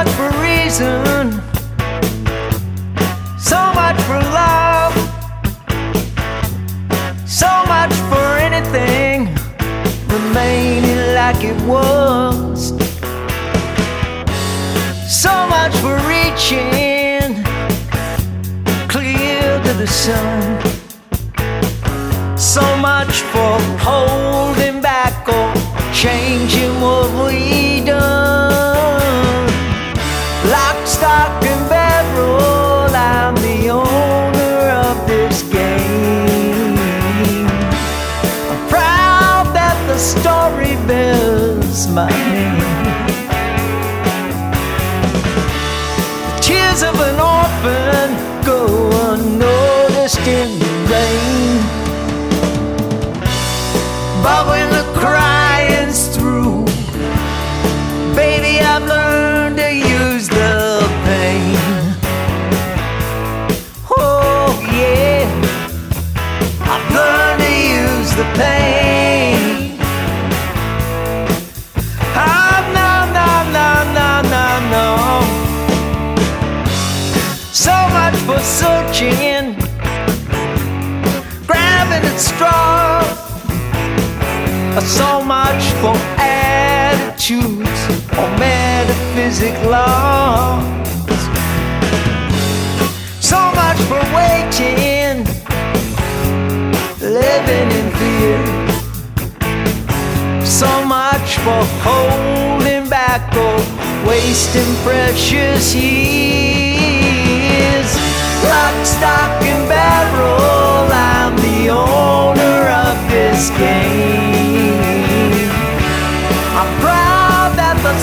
much for reason, so much for love, so much for anything remaining like it was. So much for reaching clear to the sun. So much for holding back or changing what we done. Lock, stock, and barrel, I'm the owner of this game. I'm proud that the story bears my name. The tears of an orphan go unnoticed in the rain. But when the crying's through, baby, I've learned to use the pain. Oh yeah, I've learned to use the pain. Oh no, no, no, no, no, no. So much for searching, grabbing at straws. So much for attitudes or metaphysic laws. So much for waiting, living in fear. So much for holding back or wasting precious years. Lock, stock, and barrel, I'm the owner of this game. I'm proud that the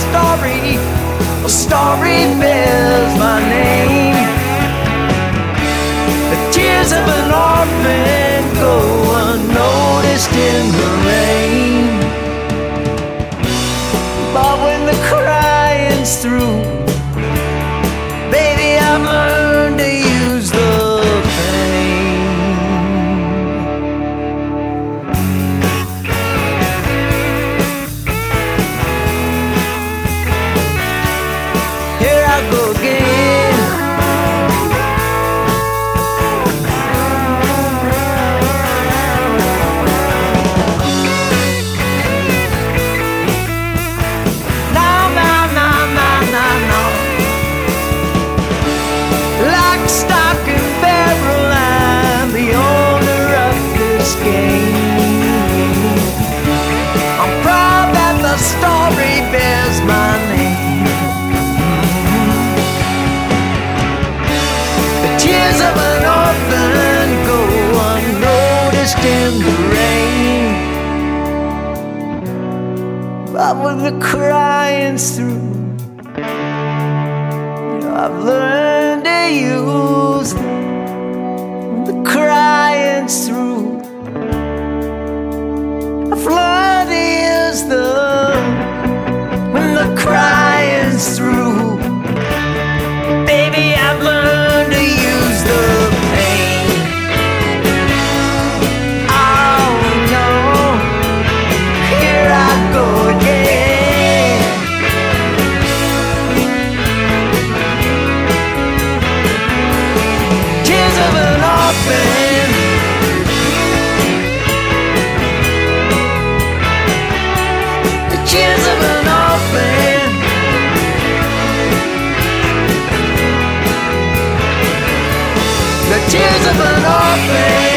story bears my name. The tears of an orphan go unnoticed in the rain. But when the crying's through, baby, I've learned to use the go again. No, no, no, no, no, no. Lock, stock, and barrel, I'm the owner of this game. I'm proud that the story bears my name. Tears of an orphan go unnoticed in the rain. But when the crying's through, I've learned to use them. When the crying's through, I've learned to use them. When the crying's through, baby, I've learned to use the pain. Oh no, here I go again. Tears of an orphan, the tears of an orphan. The tears of an orphan.